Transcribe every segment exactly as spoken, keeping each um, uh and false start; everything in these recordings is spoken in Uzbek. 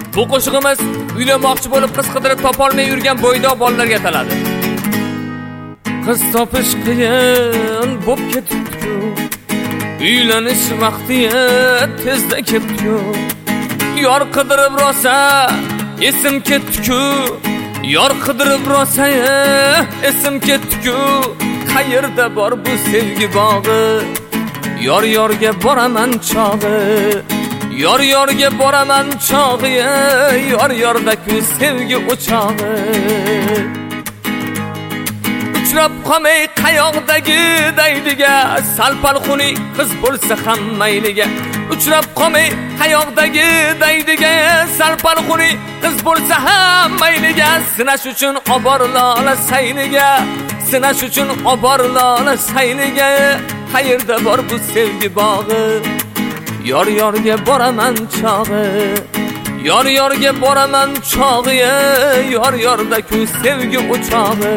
Bu qo'shig'imiz uylanmoqchi bo'lib qiz qidirib topolmay yurgan bo'ydoq bolalarga ataladi. Qiz topish qiyin bo'p ketibdi. Uylanish vaqti tezda ketdi. Yor qidirib rosa esim ketdi-ku. Yor qidirib rosa esim ketdi-ku. Qayerda bor bu sevgi bog'i? Yor yorga boraman chog'i. Yor yorga boraman chog'i. Yor yorda-ku sevgi o'chog'i. Uchrab qolmay qayoqdagi daydiga, salpal xuni qiz bo'lsa ham mayliga. Uchrab qolmay qayoqdagi daydiga, salpal xuni qiz bo'lsa ham mayliga. Sinash uchun oborlola sayliga, sinash uchun oborlola sayliga. Qayerda bor bu sevgi bog'i? Yor yorga boraman chog'i. Yor yorga boraman chog'i. Yor yorda-ku sevgi o'chog'i.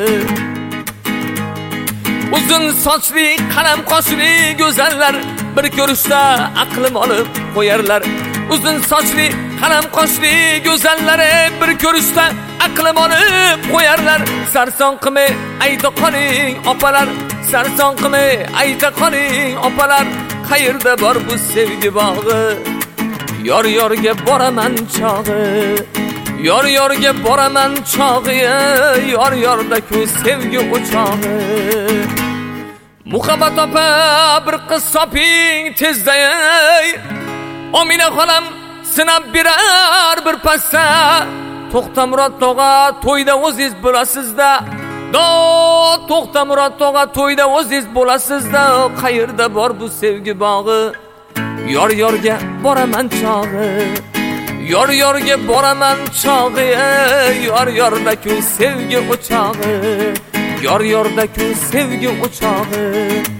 Uzun sochli, qalam qoshli go'zallar bir ko'rishda aqlim olib qo'yarlar. Uzun sochli, qalam qoshli go'zallar bir ko'rishda aqlim olib qo'yarlar. Sarson qilmay ayta qoling opalar, sarson qilmay ayta qoling opalar. Qayerda bor bu sevgi bog'i? Yor yorga boraman chog'i. Yor yorga boraman chog'i. Yor yorda-ku sevgi o'chog'i. Muhabbat opa bir qiz toping tezda. Omina xolam sinab berar bir passa. To'xtamurod tog'a to'yda o'zingiz bo'lasizda. Do To'xtamurod tog'a to'yda o'zingiz bo'lasizda. Qayerda bor bu sevgi bog'i? Yor yorga boraman chog'i. Yor yorga boraman chog'i. Yor yorda-ku sevgi o'chog'i. Yor yorda-ku sevgi o'chog'i.